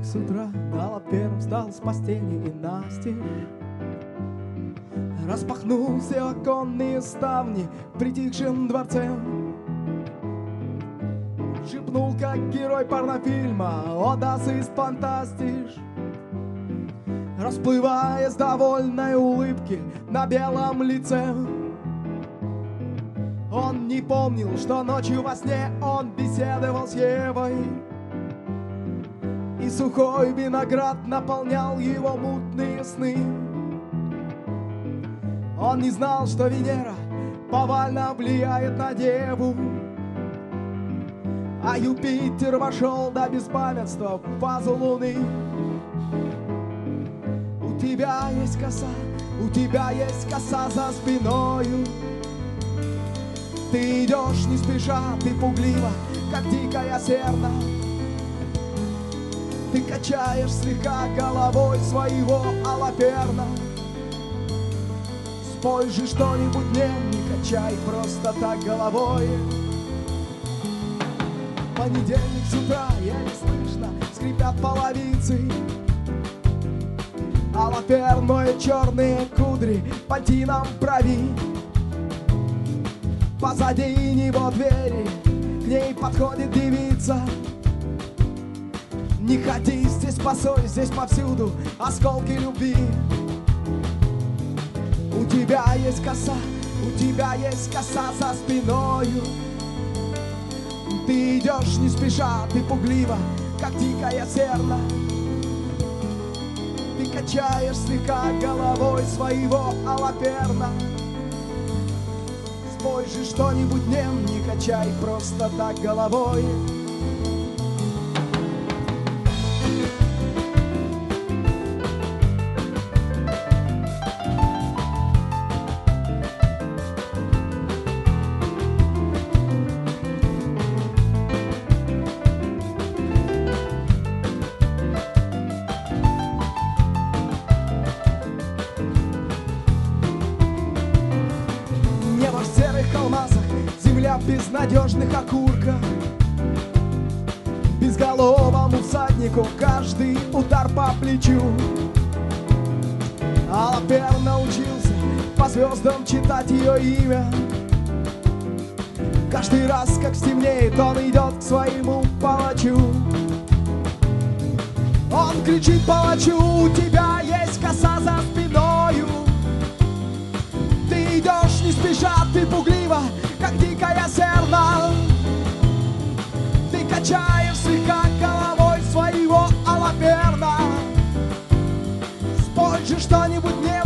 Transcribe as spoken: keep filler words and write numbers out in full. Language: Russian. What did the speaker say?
с утра дала первым, встал с постели и настежь распахнул все оконные ставни в притихшем дворце. Шепнул, как герой порнофильма, «О, das ist fantastisch», расплываясь в довольной улыбке на белом лице. Он не помнил, что ночью во сне он беседовал с Евой, и сухой виноград наполнял его мутные сны. Он не знал, что Венера повально влияет на Деву, а Юпитер вошел до беспамятства в фазу Луны. У тебя есть коса, у тебя есть коса за спиною. Ты идешь не спеша, ты пуглива, как дикая серна. Ты качаешь слегка головой своего алаперна. Спой же что-нибудь мне, не качай просто так головой. Понедельник с утра, еле слышно, скрипят половицы. Алапер моет черные кудри пантином брови. Позади него двери, к ней подходит девица. Не ходи здесь босой, здесь повсюду осколки любви. У тебя есть коса, у тебя есть коса за спиною. Ты идешь не спеша, ты пуглива, как дикая серна. Ты качаешь слегка головой своего алаперна. Спой же что-нибудь мне, не качай просто так головой. Земля в безнадежных окурках, безголовому всаднику каждый удар по плечу. Алапер научился по звездам читать ее имя. Каждый раз, как стемнеет, он идет к своему палачу. Он кричит палачу: у тебя есть коса за спиною. Ты идешь не спеша, ты пуглива, как дикая серна. Ты качаешь слегка головой своего алаперна. Спой же что-нибудь мне,